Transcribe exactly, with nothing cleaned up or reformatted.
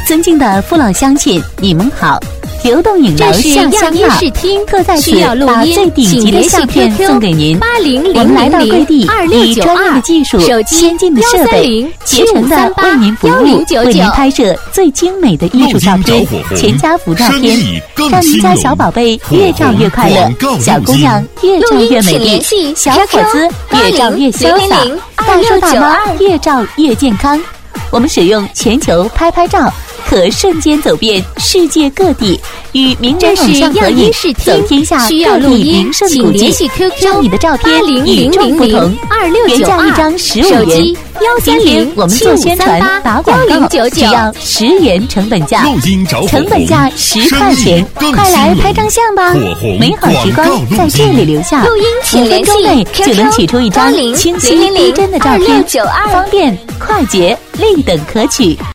尊敬的父老乡亲，你们好！流动影楼向乡纳特在此把最顶级的相片送给您。我们来到各地，以专业的技术、先进的设备，竭诚的为您服务，为您拍摄最精美的艺术照片、全家福照片，让您家小宝贝越照越快乐，小姑娘越照越美丽，小伙子越照越潇洒，大叔大妈越照越健康。我们使用全球拍拍照，可瞬间走遍世界各地，与名人偶像合影，走天下各地名胜古迹，让你的照片与众不同。原价一张十五元，今天我们做宣传打广告，只要十元成本价，成本价十块钱，快来拍张相吧！美好时光在这里留下，五分钟内就能取出一张清晰逼真的照片，方便快捷，立等可取。